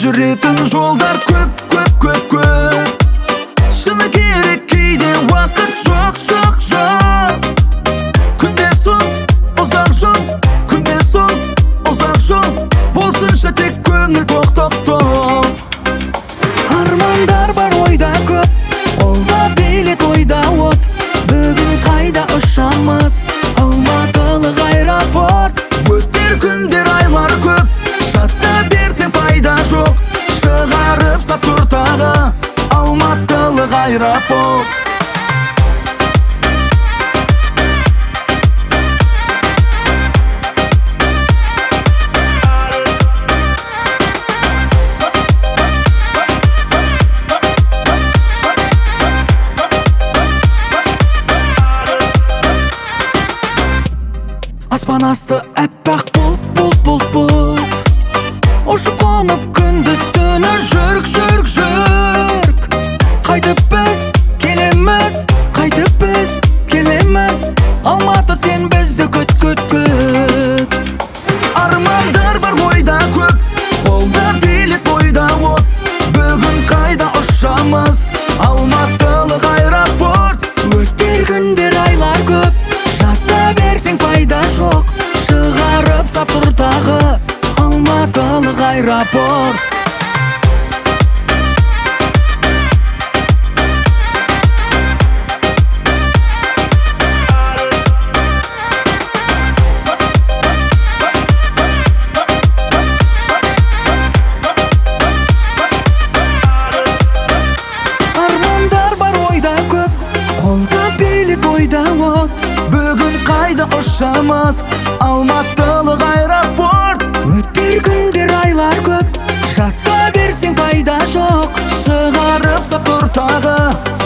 жүретін жолдар көп, көп, көп, көп. Шыны керек кейде уақыт жоқ, жоқ, жоқ. Күнде соң ұзақ жол, күнде соң ұзақ жол. Болсыншы тек көңіл тоқ, тоқ, тоқ. Армандар бар ойда көп, қолда билет ойда от. Бүгін қайда ұшамыз, Алматылық аэропорт. Өтер күндер айлар көп, шатта берсең пайда жоқ. Шығарып сап тұр тағы Алматылық аэропорт. Аспан асты әппақ бұлт, бұлт, бұлт, бұлт. Ұшып қонып күндіз түні жүрк, жүрк, жүрк. Қайтып біз келеміз, қайтып біз келеміз. Алматы сен бізді күт, күт, күт. Армандар бар ойда көп, қолда билет бойда от. Бүгін қайда ұшамыз, Алматылық аэропорт. Өтер күндер айлар көп, жата берсең пайда жоқ. Шығарып сап тұр тағы Алматылық аэропорт. Армандар бар ойда көп, қолда билет ойда от. Бүгін қайда ұшамыз, Алматылық аэропорт. Өтер күндер айлар көп, жата берсең пайда жоқ. Шығарып сап тұр тағы